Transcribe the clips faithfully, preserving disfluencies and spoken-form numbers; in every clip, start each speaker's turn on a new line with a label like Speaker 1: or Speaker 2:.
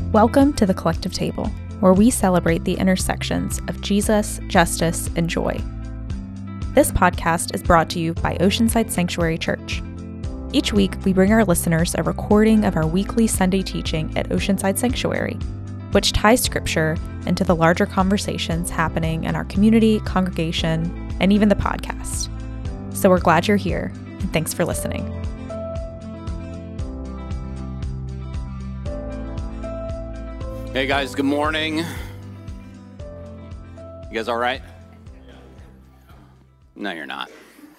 Speaker 1: Welcome to the Collective Table, where we celebrate the intersections of Jesus, justice, and joy. This podcast is brought to you by Oceanside Sanctuary Church. Each week, we bring our listeners a recording of our weekly Sunday teaching at Oceanside Sanctuary, which ties Scripture into the larger conversations happening in our community, congregation, and even the podcast. So we're glad you're here, and thanks for listening.
Speaker 2: Hey guys, good morning. You guys all right? No, you're not.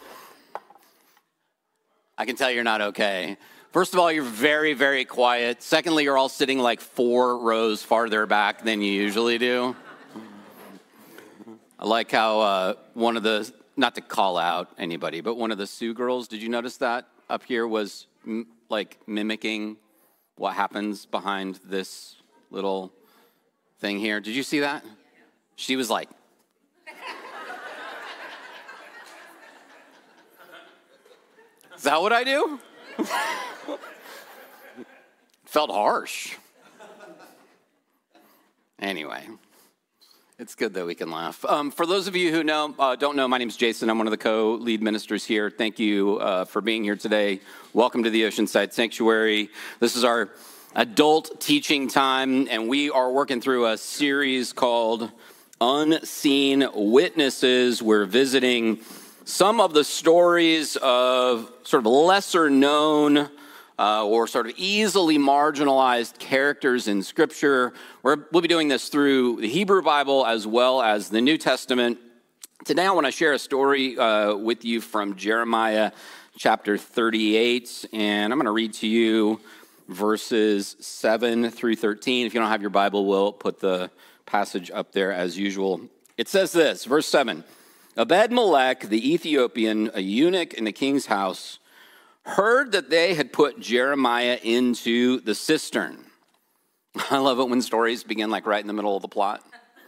Speaker 2: I can tell you're not okay. First of all, you're very, very quiet. Secondly, you're all sitting like four rows farther back than you usually do. I like how uh, one of the, not to call out anybody, but one of the Sioux girls, did you notice that up here was m- like mimicking what happens behind this little thing here? Did you see that? She was like, is that what I do? Felt harsh. Anyway, it's good that we can laugh. Um, for those of you who know, uh, don't know, my name is Jason. I'm one of the co-lead ministers here. Thank you uh, for being here today. Welcome to the Oceanside Sanctuary. This is our adult teaching time, and we are working through a series called Unseen Witnesses. We're visiting some of the stories of sort of lesser known uh, or sort of easily marginalized characters in Scripture. We're, we'll be doing this through the Hebrew Bible as well as the New Testament. Today I want to share a story uh, with you from Jeremiah chapter thirty-eight, and I'm going to read to you verses seven through thirteen. If you don't have your Bible, we'll put the passage up there as usual. It says this, verse seven. Ebed-Melech, the Ethiopian, a eunuch in the king's house, heard that they had put Jeremiah into the cistern. I love it when stories begin like right in the middle of the plot.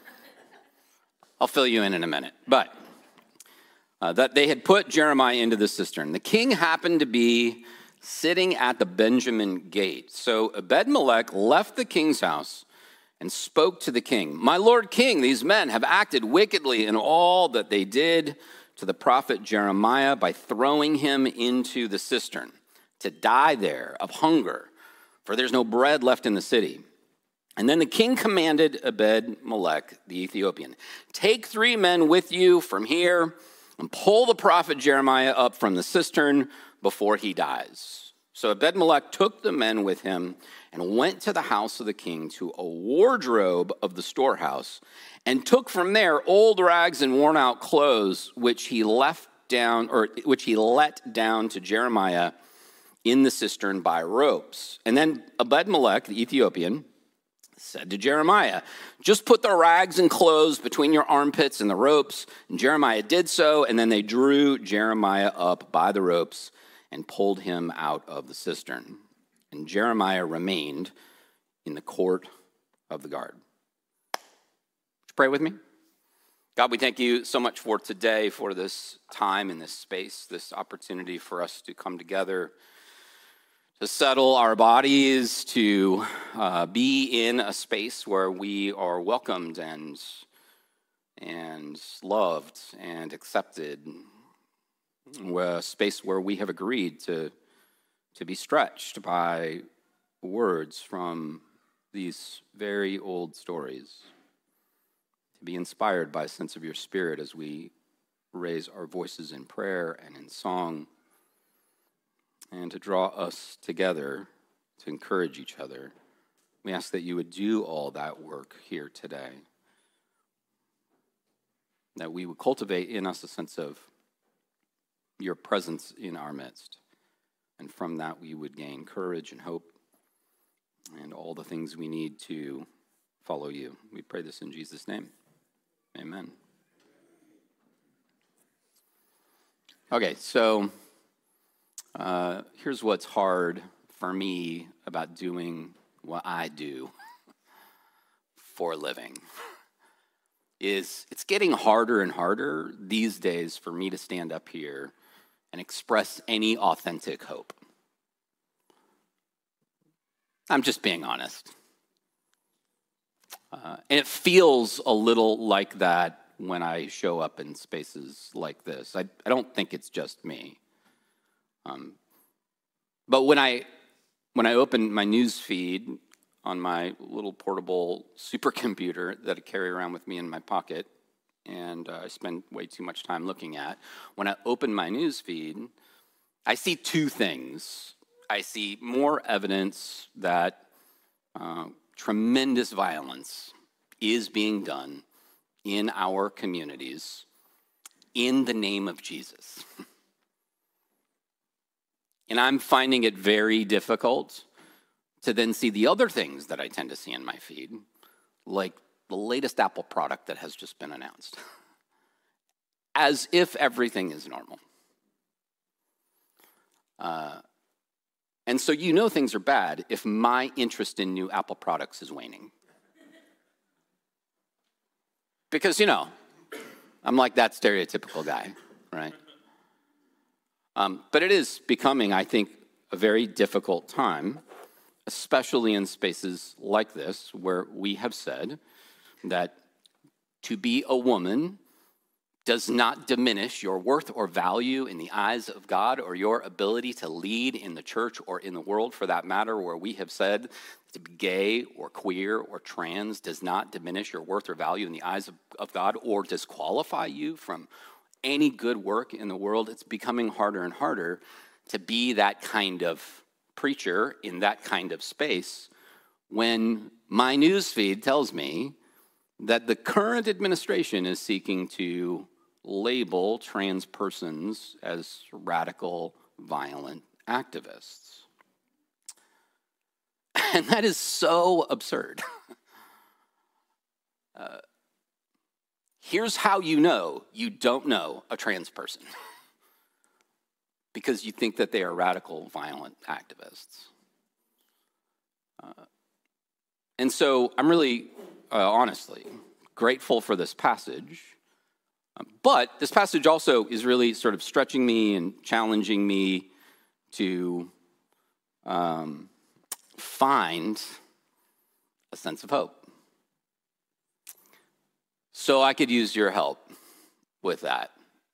Speaker 2: I'll fill you in in a minute. But uh, that they had put Jeremiah into the cistern. The king happened to be sitting at the Benjamin gate. So Ebed-Melech left the king's house and spoke to the king. My lord king, these men have acted wickedly in all that they did to the prophet Jeremiah by throwing him into the cistern to die there of hunger, for there's no bread left in the city. And then the king commanded Ebed-Melech, the Ethiopian, take three men with you from here and pull the prophet Jeremiah up from the cistern before he dies. So Ebed-Melech took the men with him and went to the house of the king to a wardrobe of the storehouse and took from there old rags and worn out clothes, which he left down, or which he let down to Jeremiah in the cistern by ropes. And then Ebed-Melech, the Ethiopian, said to Jeremiah, just put the rags and clothes between your armpits and the ropes. And Jeremiah did so, and then they drew Jeremiah up by the ropes and pulled him out of the cistern. And Jeremiah remained in the court of the guard. Would you pray with me? God, we thank you so much for today, for this time and this space, this opportunity for us to come together, to settle our bodies, to uh, be in a space where we are welcomed and, and loved and accepted, a space where we have agreed to, to be stretched by words from these very old stories, to be inspired by a sense of your Spirit as we raise our voices in prayer and in song, and to draw us together to encourage each other. We ask that you would do all that work here today, that we would cultivate in us a sense of your presence in our midst. And from that, we would gain courage and hope and all the things we need to follow you. We pray this in Jesus' name. Amen. Okay, so uh, here's what's hard for me about doing what I do for a living. Is it's getting harder and harder these days for me to stand up here and express any authentic hope. I'm just being honest. Uh, and it feels a little like that when I show up in spaces like this. I, I don't think it's just me. Um, but when I when I open my news feed on my little portable supercomputer that I carry around with me in my pocket, and uh, I spend way too much time looking at, when I open my news feed, I see two things. I see more evidence that uh, tremendous violence is being done in our communities in the name of Jesus. And I'm finding it very difficult to then see the other things that I tend to see in my feed, like the latest Apple product that has just been announced, as if everything is normal. Uh, and so you know things are bad if my interest in new Apple products is waning. Because, you know, I'm like that stereotypical guy, right? Um, but it is becoming, I think, a very difficult time, especially in spaces like this, where we have said that to be a woman does not diminish your worth or value in the eyes of God, or your ability to lead in the church or in the world, for that matter, where we have said to be gay or queer or trans does not diminish your worth or value in the eyes of, of God or disqualify you from any good work in the world. It's becoming harder and harder to be that kind of preacher in that kind of space when my newsfeed tells me that the current administration is seeking to label trans persons as radical, violent activists. And that is so absurd. uh, here's how you know you don't know a trans person. Because you think that they are radical, violent activists. Uh, and so I'm really, uh, honestly, grateful for this passage. Um, but this passage also is really sort of stretching me and challenging me to um, find a sense of hope. So I could use your help with that.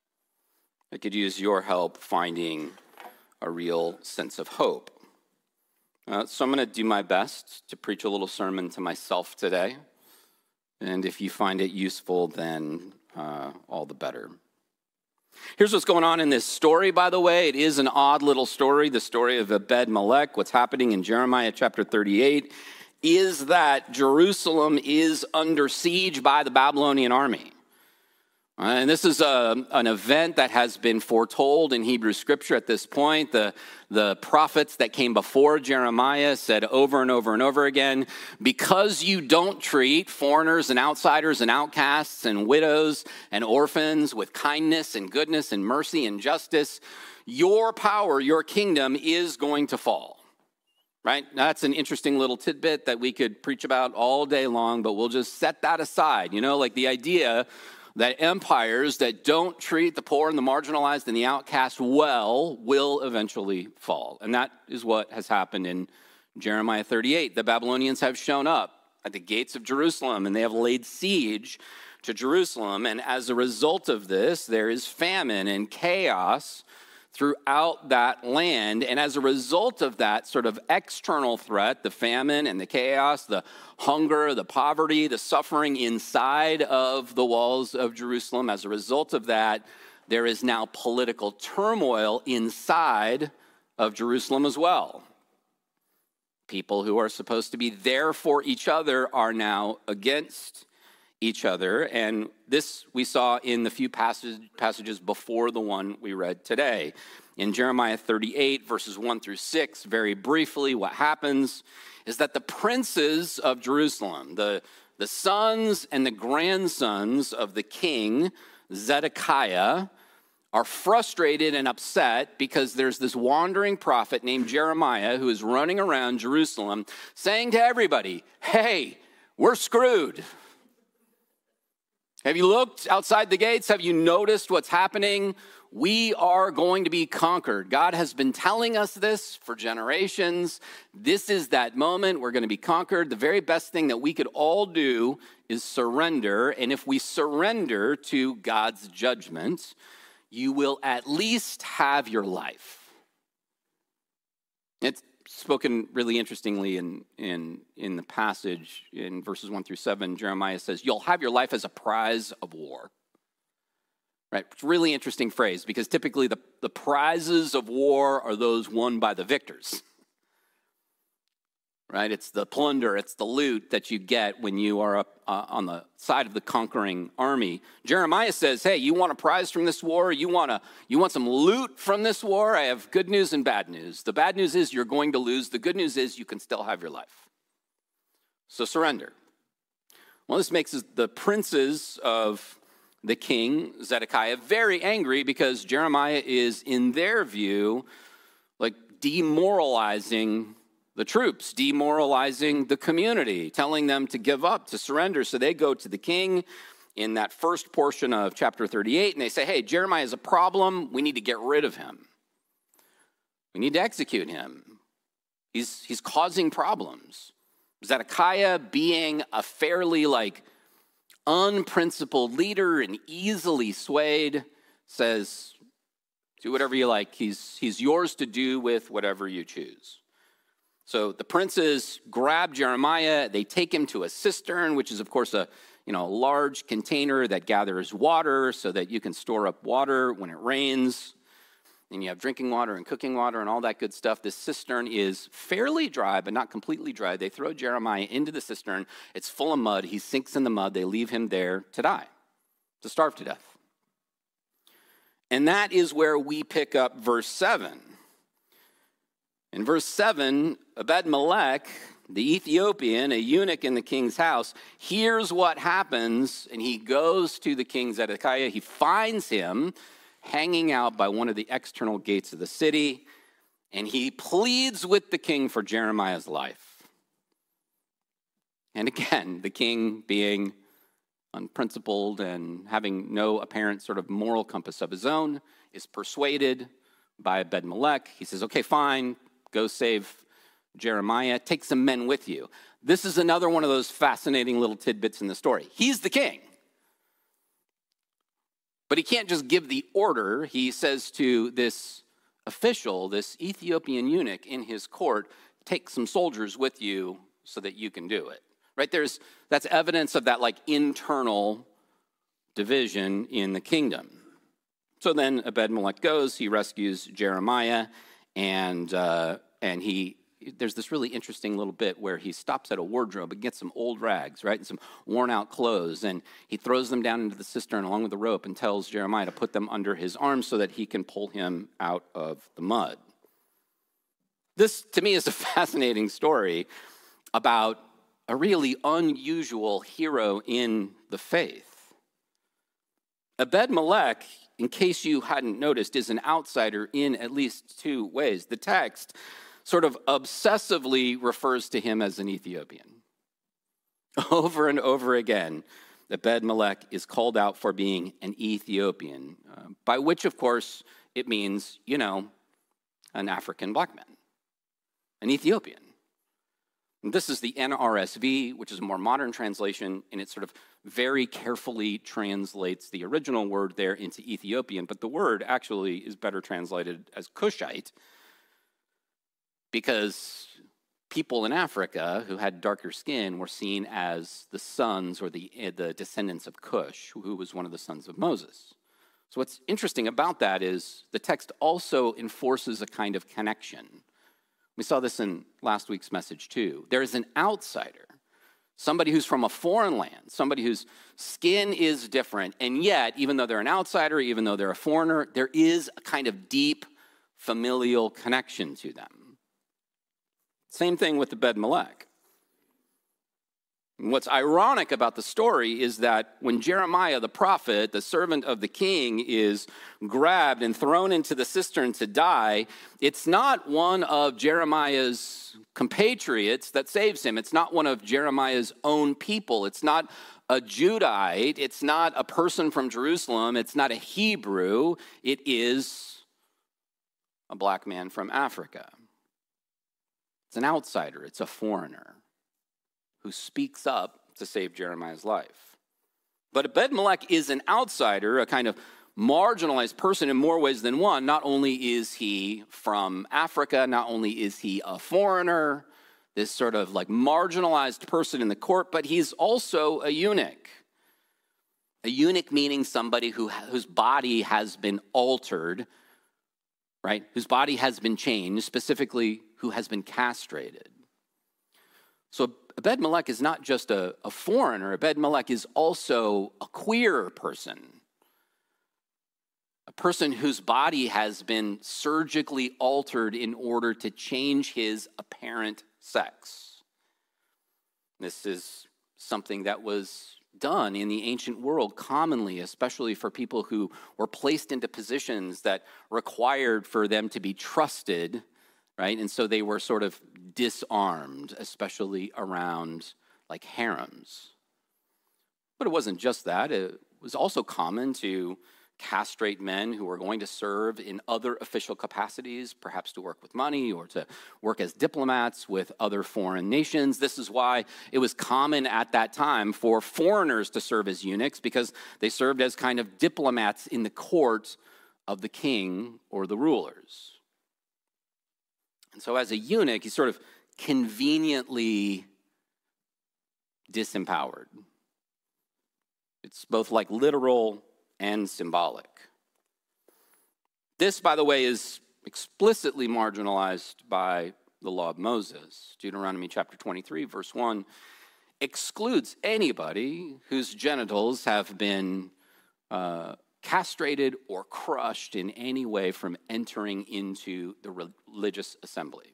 Speaker 2: I could use your help finding a real sense of hope. Uh, so I'm going to do my best to preach a little sermon to myself today. And if you find it useful, then uh, all the better. Here's what's going on in this story, by the way. It is an odd little story, the story of Ebed-Melech. What's happening in Jeremiah chapter thirty-eight is that Jerusalem is under siege by the Babylonian army. And this is a, an event that has been foretold in Hebrew scripture at this point. The, the prophets that came before Jeremiah said over and over and over again, because you don't treat foreigners and outsiders and outcasts and widows and orphans with kindness and goodness and mercy and justice, your power, your kingdom is going to fall. Right? That's an interesting little tidbit that we could preach about all day long, but we'll just set that aside. You know, like the idea that empires that don't treat the poor and the marginalized and the outcast well will eventually fall. And that is what has happened in Jeremiah thirty-eight. The Babylonians have shown up at the gates of Jerusalem, and they have laid siege to Jerusalem. And as a result of this, there is famine and chaos throughout that land. And as a result of that sort of external threat, the famine and the chaos, the hunger, the poverty, the suffering inside of the walls of Jerusalem, as a result of that, there is now political turmoil inside of Jerusalem as well. People who are supposed to be there for each other are now against each other. And this we saw in the few passage, passages before the one we read today. In Jeremiah thirty-eight, verses one through six, very briefly, what happens is that the princes of Jerusalem, the, the sons and the grandsons of the king, Zedekiah, are frustrated and upset because there's this wandering prophet named Jeremiah who is running around Jerusalem saying to everybody, hey, we're screwed. Have you looked outside the gates? Have you noticed what's happening? We are going to be conquered. God has been telling us this for generations. This is that moment. We're going to be conquered. The very best thing that we could all do is surrender. And if we surrender to God's judgment, you will at least have your life. It's spoken really interestingly in, in, in the passage in verses one through seven. Jeremiah says, you'll have your life as a prize of war. Right, it's a really interesting phrase because typically the, the prizes of war are those won by the victors. Right, it's the plunder, it's the loot that you get when you are up uh, on the side of the conquering army. Jeremiah says, hey, you want a prize from this war? You want, a, you want some loot from this war? I have good news and bad news. The bad news is you're going to lose. The good news is you can still have your life. So surrender. Well, this makes the princes of the king, Zedekiah, very angry because Jeremiah is, in their view, like demoralizing the troops, demoralizing the community, telling them to give up, to surrender. So they go to the king in that first portion of chapter thirty-eight, and they say, hey, Jeremiah is a problem. We need to get rid of him. We need to execute him. He's, he's causing problems. Zedekiah, being a fairly like unprincipled leader and easily swayed, says, do whatever you like. He's, he's yours to do with whatever you choose. So the princes grab Jeremiah. They take him to a cistern, which is, of course, a you know, a large container that gathers water so that you can store up water when it rains. And you have drinking water and cooking water and all that good stuff. This cistern is fairly dry, but not completely dry. They throw Jeremiah into the cistern. It's full of mud. He sinks in the mud. They leave him there to die, to starve to death. And that is where we pick up verse seven. In verse seven, Ebed-Melech, the Ethiopian, a eunuch in the king's house, hears what happens, and he goes to the king Zedekiah. He finds him hanging out by one of the external gates of the city, and he pleads with the king for Jeremiah's life. And again, the king, being unprincipled and having no apparent sort of moral compass of his own, is persuaded by Ebed-Melech. He says, okay, fine, go save Jeremiah. Take some men with you. This is another one of those fascinating little tidbits in the story. He's the king. But he can't just give the order. He says to this official, this Ethiopian eunuch in his court, take some soldiers with you so that you can do it. Right? There's that's evidence of that like internal division in the kingdom. So then Ebed-Melech goes, he rescues Jeremiah, and uh, and he there's this really interesting little bit where he stops at a wardrobe and gets some old rags, right, and some worn out clothes, and he throws them down into the cistern along with the rope and tells Jeremiah to put them under his arms so that he can pull him out of the mud. This, to me, is a fascinating story about a really unusual hero in the faith. Ebed-Melech, in case you hadn't noticed, is an outsider in at least two ways. The text sort of obsessively refers to him as an Ethiopian. Over and over again, Ebed-Melech is called out for being an Ethiopian, uh, by which, of course, it means, you know, an African black man, an Ethiopian. And this is the N R S V, which is a more modern translation, and it sort of very carefully translates the original word there into Ethiopian, but the word actually is better translated as Cushite, because people in Africa who had darker skin were seen as the sons or the, the descendants of Cush, who was one of the sons of Moses. So what's interesting about that is the text also enforces a kind of connection. We saw this in last week's message too. There is an outsider, somebody who's from a foreign land, somebody whose skin is different, and yet, even though they're an outsider, even though they're a foreigner, there is a kind of deep familial connection to them. Same thing with Ebed-Melech. What's ironic about the story is that when Jeremiah the prophet, the servant of the king, is grabbed and thrown into the cistern to die, it's not one of Jeremiah's compatriots that saves him. It's not one of Jeremiah's own people. It's not a Judite. It's not a person from Jerusalem. It's not a Hebrew. It is a black man from Africa. It's an outsider. It's a foreigner who speaks up to save Jeremiah's life. But Ebed-Melech is an outsider, a kind of marginalized person in more ways than one. Not only is he from Africa, not only is he a foreigner, this sort of like marginalized person in the court, but he's also a eunuch. A eunuch meaning somebody who whose body has been altered, right? Whose body has been changed, specifically who has been castrated. So Ebed-Melech is not just a, a foreigner. Ebed-Melech is also a queer person. A person whose body has been surgically altered in order to change his apparent sex. This is something that was done in the ancient world commonly, especially for people who were placed into positions that required for them to be trusted, right? And so they were sort of disarmed, especially around like harems. But it wasn't just that. It was also common to castrate men who were going to serve in other official capacities, perhaps to work with money or to work as diplomats with other foreign nations. This is why it was common at that time for foreigners to serve as eunuchs, because they served as kind of diplomats in the court of the king or the rulers. And so as a eunuch, he's sort of conveniently disempowered. It's both like literal and symbolic. This, by the way, is explicitly marginalized by the law of Moses. Deuteronomy chapter twenty-three, verse one, excludes anybody whose genitals have been uh, castrated or crushed in any way from entering into the religious assembly.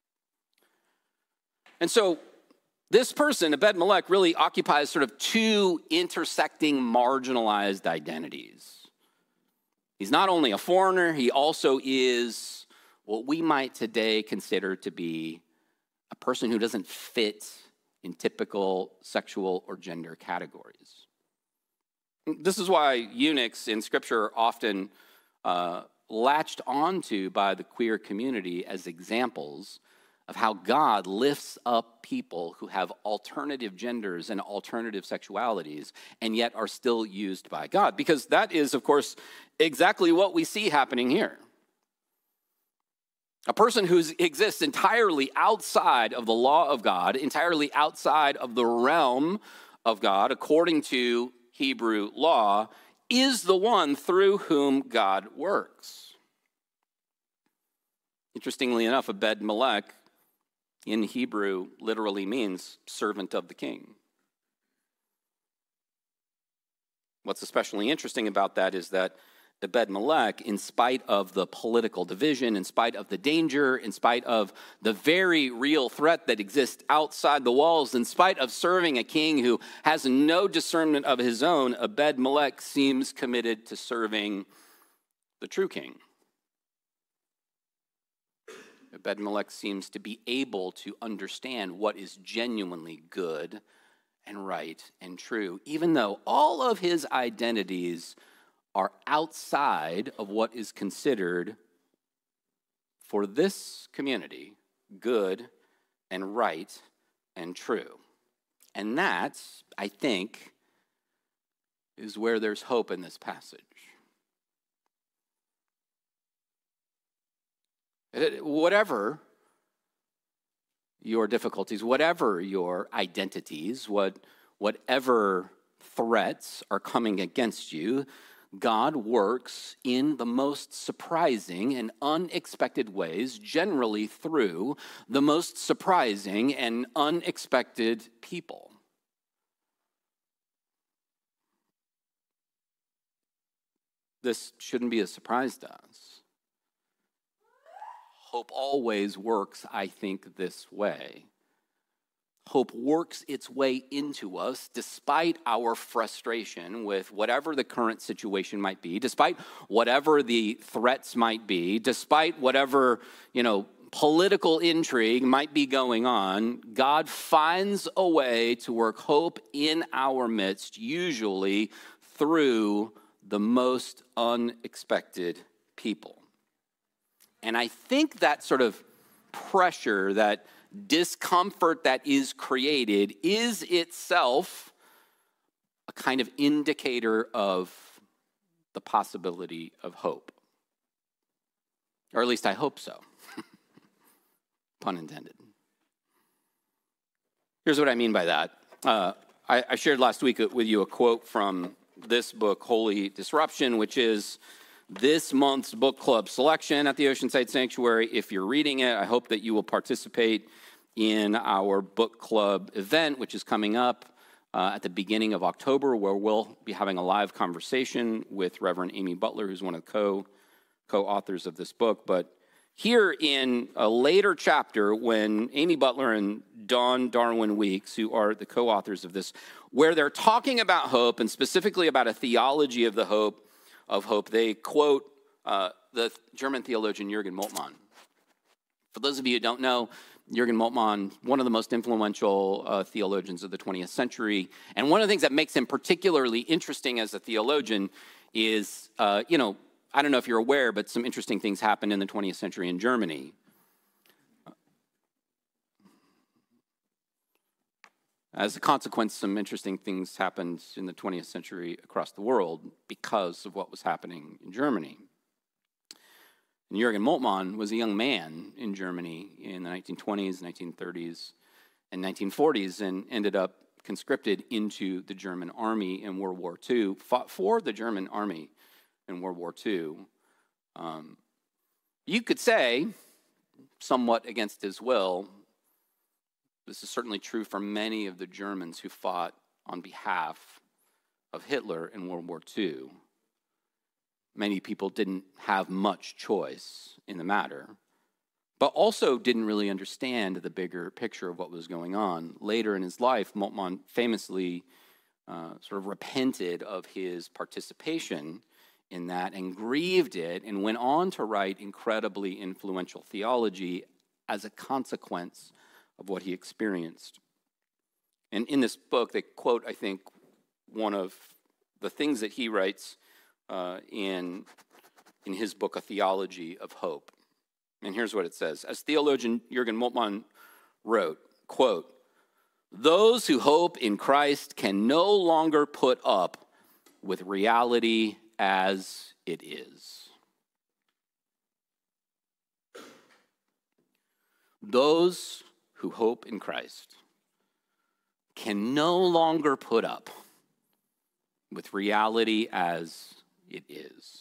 Speaker 2: And so this person, Ebed-Melech, really occupies sort of two intersecting marginalized identities. He's not only a foreigner, he also is what we might today consider to be a person who doesn't fit in typical sexual or gender categories. This is why eunuchs in Scripture are often uh, latched onto by the queer community as examples of how God lifts up people who have alternative genders and alternative sexualities and yet are still used by God. Because that is, of course, exactly what we see happening here. A person who exists entirely outside of the law of God, entirely outside of the realm of God, according to Hebrew law, is the one through whom God works. Interestingly enough, Ebed-Melech in Hebrew literally means servant of the king. What's especially interesting about that is that Ebed-Melech, in spite of the political division, in spite of the danger, in spite of the very real threat that exists outside the walls, in spite of serving a king who has no discernment of his own, Ebed-Melech seems committed to serving the true king. Ebed-Melech seems to be able to understand what is genuinely good and right and true, even though all of his identities are outside of what is considered for this community good and right and true. And that, I think, is where there's hope in this passage. Whatever your difficulties, whatever your identities, what, whatever threats are coming against you, God works in the most surprising and unexpected ways, generally through the most surprising and unexpected people. This shouldn't be a surprise to us. Hope always works, I think, this way. Hope works its way into us despite our frustration with whatever the current situation might be, despite whatever the threats might be, despite whatever, you know, political intrigue might be going on, God finds a way to work hope in our midst, usually through the most unexpected people. And I think that sort of pressure, that discomfort that is created, is itself a kind of indicator of the possibility of hope. Or at least I hope so. Pun intended. Here's what I mean by that. Uh, I, I shared last week with you a quote from this book, Holy Disruption, which is this month's book club selection at the Oceanside Sanctuary. If you're reading it, I hope that you will participate in our book club event, which is coming up uh, at the beginning of October, where we'll be having a live conversation with Reverend Amy Butler, who's one of the co, co-authors of this book. But here in a later chapter, when Amy Butler and Dawn Darwin Weeks, who are the co-authors of this, where they're talking about hope and specifically about a theology of the hope of hope, they quote uh, the German theologian Jürgen Moltmann. For those of you who don't know, Jürgen Moltmann, one of the most influential uh, theologians of the twentieth century, and one of the things that makes him particularly interesting as a theologian is, uh, you know, I don't know if you're aware, but some interesting things happened in the twentieth century in Germany. As a consequence, some interesting things happened in the twentieth century across the world because of what was happening in Germany. And Jürgen Moltmann was a young man in Germany in the nineteen twenties, nineteen thirties, and nineteen forties, and ended up conscripted into the German army in World War Two, fought for the German army in World War Two. Um, you could say, somewhat against his will, this is certainly true for many of the Germans who fought on behalf of Hitler in World War Two. Many people didn't have much choice in the matter, but also didn't really understand the bigger picture of what was going on. Later in his life, Moltmann famously uh, sort of repented of his participation in that and grieved it, and went on to write incredibly influential theology as a consequence of what he experienced. And in this book, they quote, I think, one of the things that he writes uh, in, in his book, A Theology of Hope. And here's what it says. As theologian Jürgen Moltmann wrote, quote, "Those who hope in Christ can no longer put up with reality as it is. Those who hope in Christ can no longer put up with reality as it is.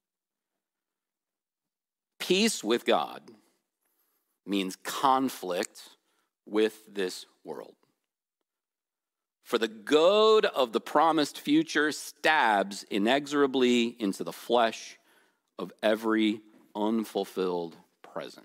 Speaker 2: Peace with God means conflict with this world. For the goad of the promised future stabs inexorably into the flesh of every unfulfilled present."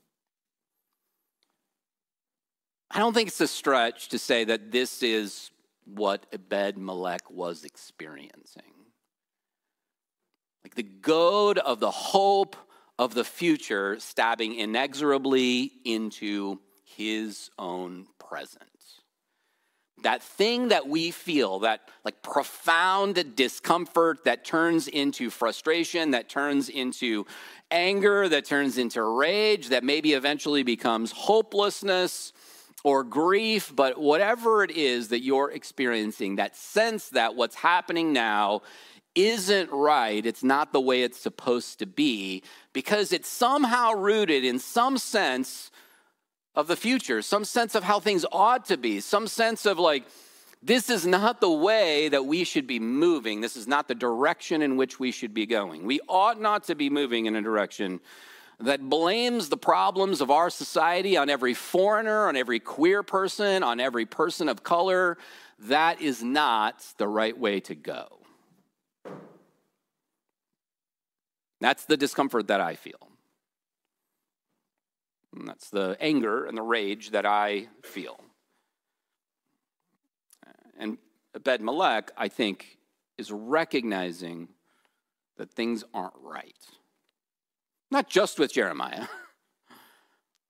Speaker 2: I don't think it's a stretch to say that this is what Ebed-Melech was experiencing. Like the goad of the hope of the future stabbing inexorably into his own present. That thing that we feel, that like profound discomfort that turns into frustration, that turns into anger, that turns into rage, that maybe eventually becomes hopelessness or grief, but whatever it is that you're experiencing, that sense that what's happening now isn't right, it's not the way it's supposed to be, because it's somehow rooted in some sense of the future, some sense of how things ought to be, some sense of like, this is not the way that we should be moving. This is not the direction in which we should be going. We ought not to be moving in a direction that blames the problems of our society on every foreigner, on every queer person, on every person of color. That is not the right way to go. That's the discomfort that I feel. And that's the anger and the rage that I feel. And Ebed-Melech, I think, is recognizing that things aren't right. Not just with Jeremiah,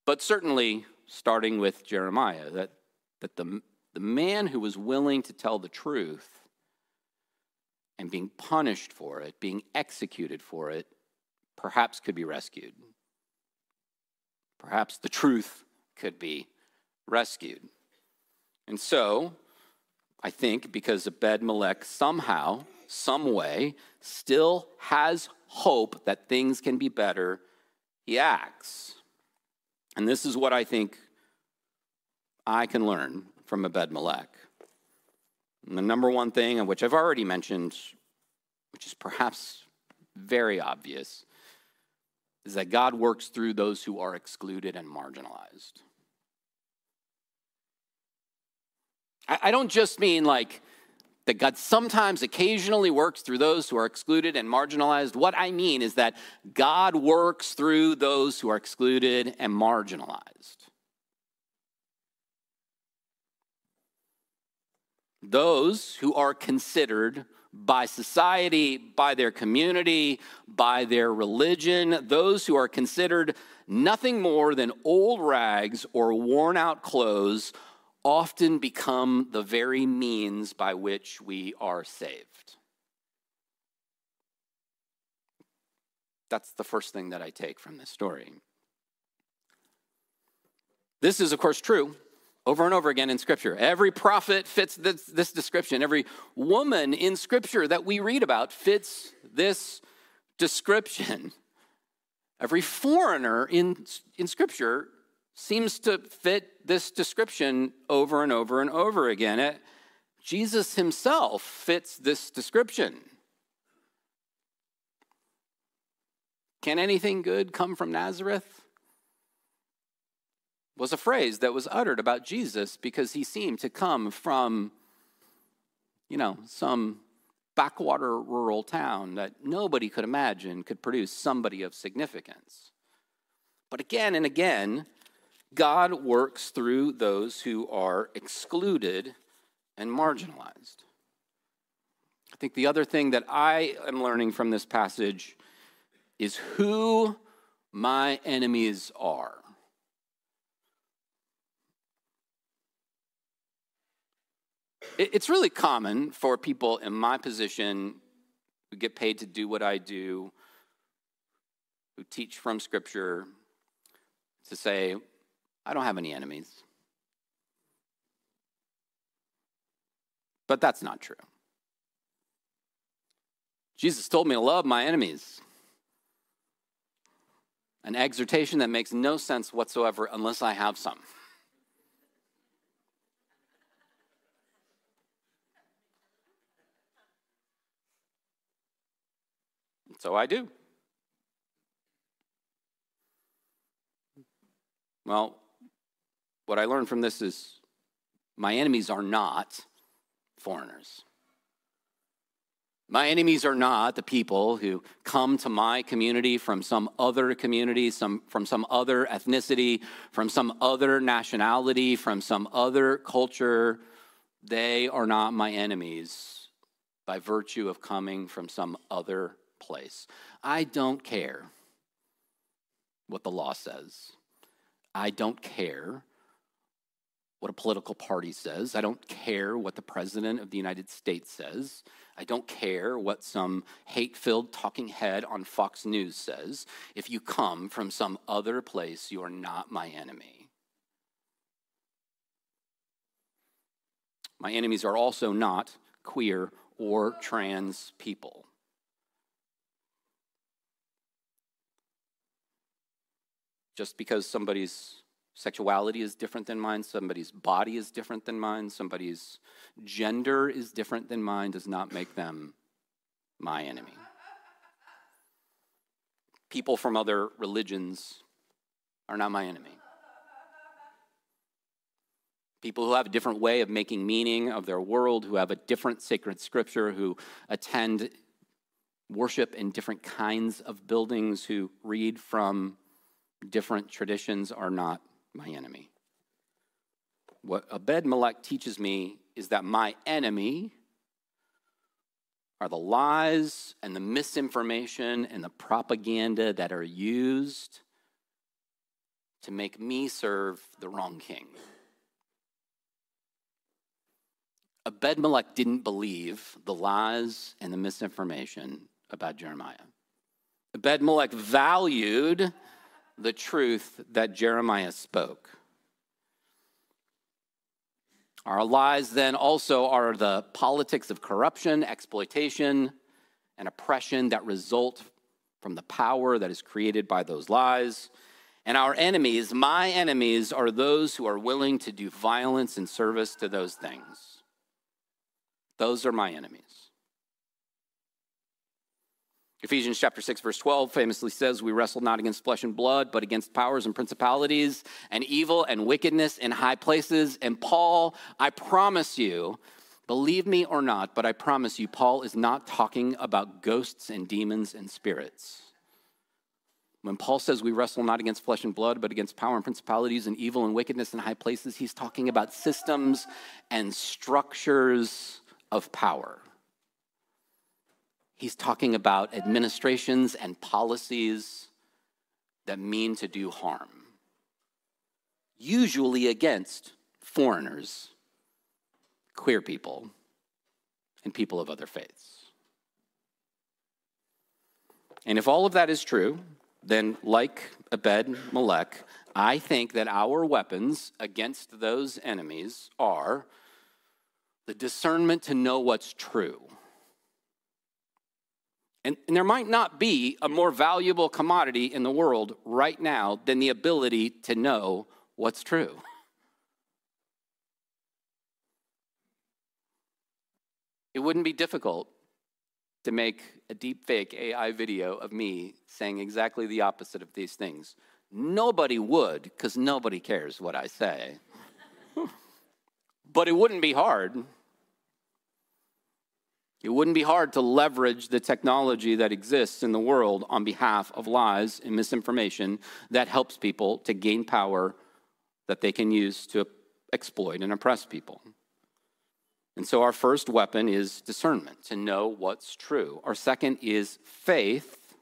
Speaker 2: But certainly starting with Jeremiah, that, that the, the man who was willing to tell the truth and being punished for it, being executed for it, perhaps could be rescued. Perhaps the truth could be rescued. And so, I think because Ebed-Melech somehow, some way, still has hope that things can be better, he acts. And this is what I think I can learn from Ebed-Melech. And the number one thing, and which I've already mentioned, which is perhaps very obvious, is that God works through those who are excluded and marginalized. I, I don't just mean like that God sometimes occasionally works through those who are excluded and marginalized. What I mean is that God works through those who are excluded and marginalized. Those who are considered by society, by their community, by their religion, those who are considered nothing more than old rags or worn out clothes often become the very means by which we are saved. That's the first thing that I take from this story. This is, of course, true over and over again in Scripture. Every prophet fits this, this description. Every woman in Scripture that we read about fits this description. Every foreigner in, in Scripture seems to fit this description over and over and over again. It, Jesus himself fits this description. Can anything good come from Nazareth? Was a phrase that was uttered about Jesus because he seemed to come from, you know, some backwater rural town that nobody could imagine could produce somebody of significance. But again and again, God works through those who are excluded and marginalized. I think the other thing that I am learning from this passage is who my enemies are. It's really common for people in my position who get paid to do what I do, who teach from Scripture, to say, I don't have any enemies. But that's not true. Jesus told me to love my enemies. An exhortation that makes no sense whatsoever unless I have some. So I do. Well, what I learned from this is my enemies are not foreigners. My enemies are not the people who come to my community from some other community, some, from some other ethnicity, from some other nationality, from some other culture. They are not my enemies by virtue of coming from some other place. I don't care what the law says. I don't care what a political party says. I don't care what the president of the United States says. I don't care what some hate-filled talking head on Fox News says. If you come from some other place, you are not my enemy. My enemies are also not queer or trans people. Just because somebody's sexuality is different than mine, somebody's body is different than mine, somebody's gender is different than mine, does not make them my enemy. People from other religions are not my enemy. People who have a different way of making meaning of their world, who have a different sacred scripture, who attend worship in different kinds of buildings, who read from different traditions are not my enemy. What Ebed-Melech teaches me is that my enemy are the lies and the misinformation and the propaganda that are used to make me serve the wrong king. Ebed-Melech didn't believe the lies and the misinformation about Jeremiah. Ebed-Melech valued the truth that Jeremiah spoke. Our lies then also are the politics of corruption, exploitation, and oppression that result from the power that is created by those lies. And our enemies, my enemies, are those who are willing to do violence in service to those things. Those are my enemies. Ephesians chapter six, verse twelve famously says, we wrestle not against flesh and blood, but against powers and principalities and evil and wickedness in high places. And Paul, I promise you, believe me or not, but I promise you, Paul is not talking about ghosts and demons and spirits. When Paul says we wrestle not against flesh and blood, but against power and principalities and evil and wickedness in high places, he's talking about systems and structures of power. He's talking about administrations and policies that mean to do harm, usually against foreigners, queer people, and people of other faiths. And if all of that is true, then like Ebed-Melech, I think that our weapons against those enemies are the discernment to know what's true. And, and there might not be a more valuable commodity in the world right now than the ability to know what's true. It wouldn't be difficult to make a deep fake A I video of me saying exactly the opposite of these things. Nobody would, because nobody cares what I say. But it wouldn't be hard. It wouldn't be hard to leverage the technology that exists in the world on behalf of lies and misinformation that helps people to gain power that they can use to exploit and oppress people. And so our first weapon is discernment, to know what's true. Our second is faith.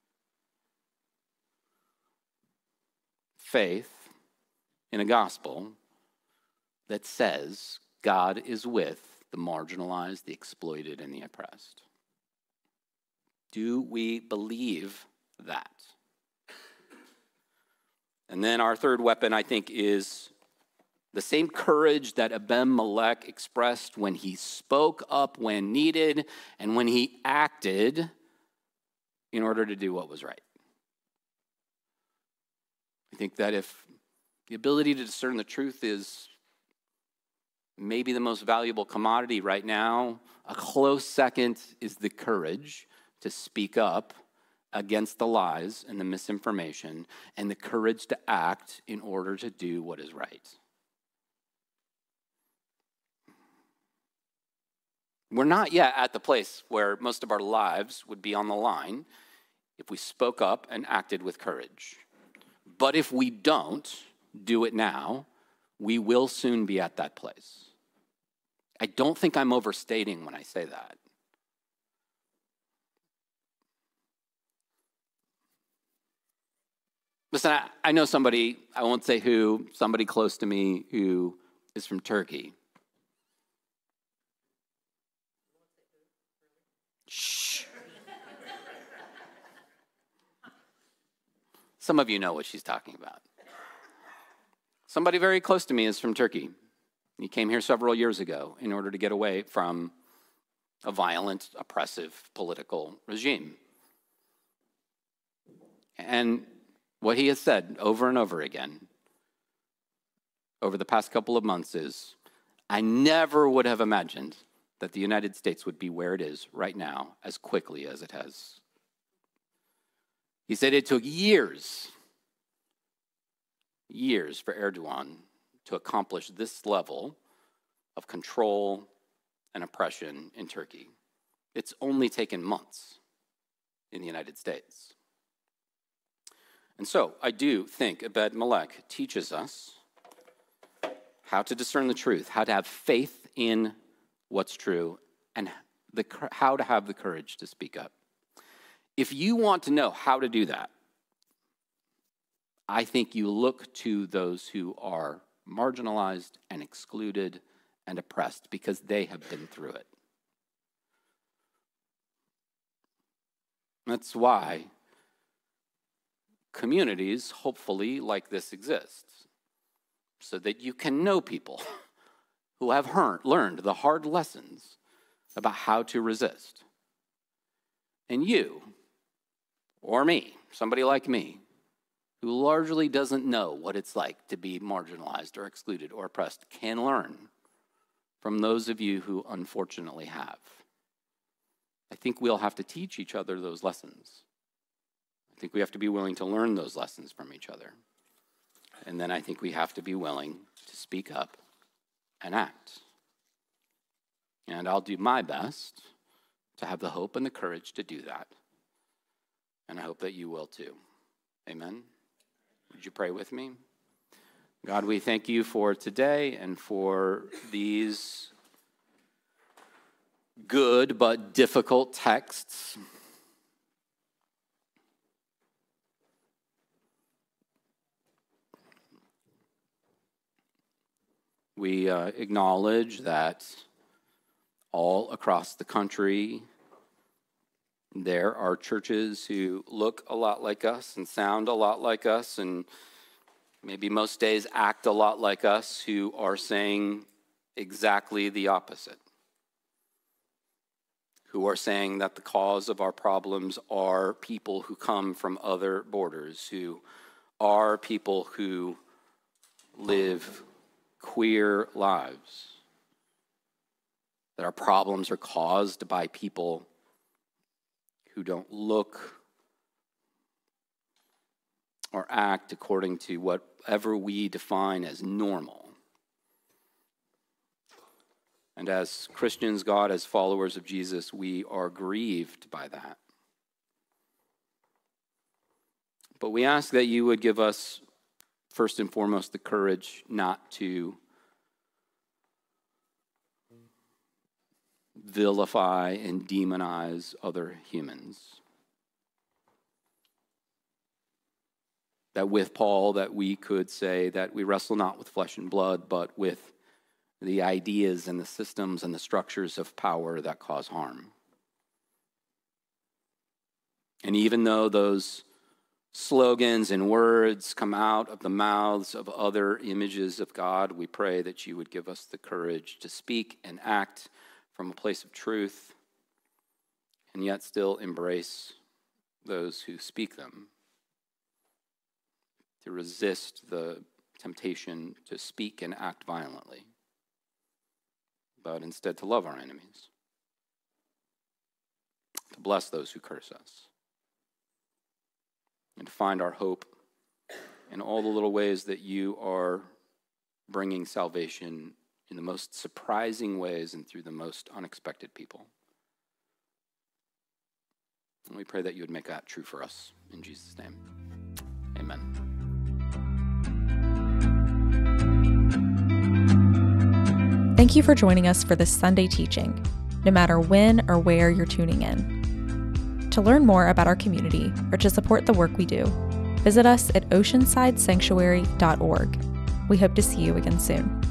Speaker 2: Faith in a gospel that says God is with the marginalized, the exploited, and the oppressed. Do we believe that? And then our third weapon, I think, is the same courage that Ebed-Melech expressed when he spoke up when needed and when he acted in order to do what was right. I think that if the ability to discern the truth is maybe the most valuable commodity right now, a close second is the courage to speak up against the lies and the misinformation, and the courage to act in order to do what is right. We're not yet at the place where most of our lives would be on the line if we spoke up and acted with courage. But if we don't do it now, we will soon be at that place. I don't think I'm overstating when I say that. Listen, I, I know somebody, I won't say who, somebody close to me who is from Turkey. Shh. Some of you know what she's talking about. Somebody very close to me is from Turkey. He came here several years ago in order to get away from a violent, oppressive political regime. And what he has said over and over again over the past couple of months is, I never would have imagined that the United States would be where it is right now as quickly as it has. He said it took years, years for Erdogan to accomplish this level of control and oppression in Turkey. It's only taken months in the United States. And so I do think Ebed-Melech teaches us how to discern the truth, how to have faith in what's true, and the, how to have the courage to speak up. If you want to know how to do that, I think you look to those who are marginalized and excluded and oppressed because they have been through it. That's why communities, hopefully, like this exist, so that you can know people who have heard, learned the hard lessons about how to resist. And you, or me, somebody like me, who largely doesn't know what it's like to be marginalized or excluded or oppressed, can learn from those of you who unfortunately have. I think we'll have to teach each other those lessons. I think we have to be willing to learn those lessons from each other. And then I think we have to be willing to speak up and act. And I'll do my best to have the hope and the courage to do that. And I hope that you will too. Amen. Would you pray with me? God, we thank you for today and for these good but difficult texts. We uh, acknowledge that all across the country, there are churches who look a lot like us and sound a lot like us and maybe most days act a lot like us, who are saying exactly the opposite. Who are saying that the cause of our problems are people who come from other borders, who are people who live queer lives. That our problems are caused by people who don't look or act according to whatever we define as normal. And as Christians, God, as followers of Jesus, we are grieved by that. But we ask that you would give us, first and foremost, the courage not to vilify and demonize other humans. That with Paul, that we could say that we wrestle not with flesh and blood, but with the ideas and the systems and the structures of power that cause harm. And even though those slogans and words come out of the mouths of other images of God, we pray that you would give us the courage to speak and act from a place of truth, and yet still embrace those who speak them, to resist the temptation to speak and act violently, but instead to love our enemies, to bless those who curse us, and to find our hope in all the little ways that you are bringing salvation in the most surprising ways and through the most unexpected people. And we pray that you would make that true for us. In Jesus' name, amen.
Speaker 1: Thank you for joining us for this Sunday teaching, no matter when or where you're tuning in. To learn more about our community or to support the work we do, visit us at oceanside sanctuary dot org. We hope to see you again soon.